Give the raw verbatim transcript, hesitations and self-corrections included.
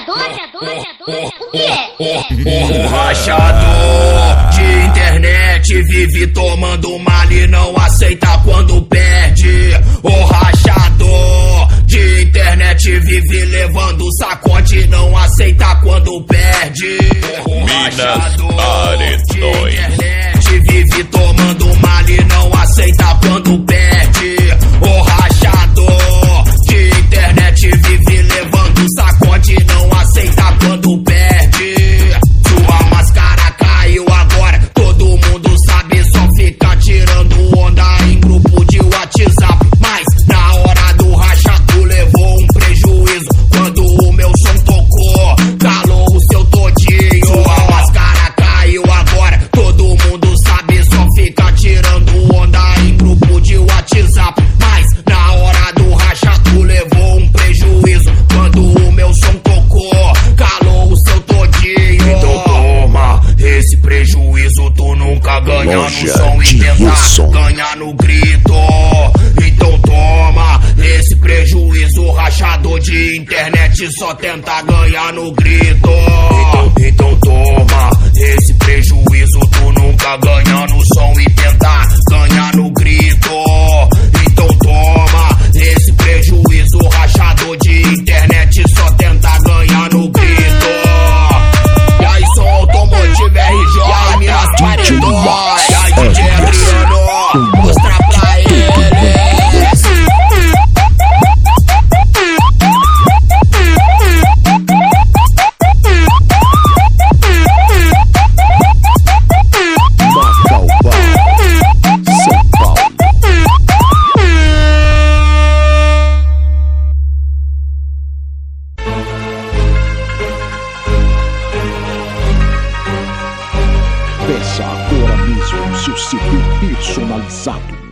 rachador, rachador, o que é? O rachador de internet vive tomando mal e não aceita quando perde. O rachador de internet vive levando sacode e não aceita quando perde. O rachador de internet vive tomando mal e não aceita quando perde. O rachador de internet vive levando sacode e não aceita quando perde. Sua máscara caiu agora, todo mundo sabe, só fica tirando onda em grupo de WhatsApp. Mas na hora do racha tu levou um prejuízo quando o meu som tocou, calou o seu todinho. Sua máscara caiu agora, todo mundo sabe, só fica tirando onda em grupo de WhatsApp. Mas na hora do racha tu levou um prejuízo quando o meu som tocou, calou o seu todinho. Então toma esse prejuízo, tu nunca ganha no som e tenta ganhar no grito. Então toma esse prejuízo, rachador de internet só tenta ganhar no grito. Então, então toma esse prejuízo, tu nunca ganha no som e tenta ganhar no grito. Então toma esse prejuízo, rachador de internet só tenta ganhar no grito. E aí, som automotivo R J, e aí, Minas Paredões, e aí, D J Adriano, mostra pra eles. Peça agora mesmo seu C D personalizado.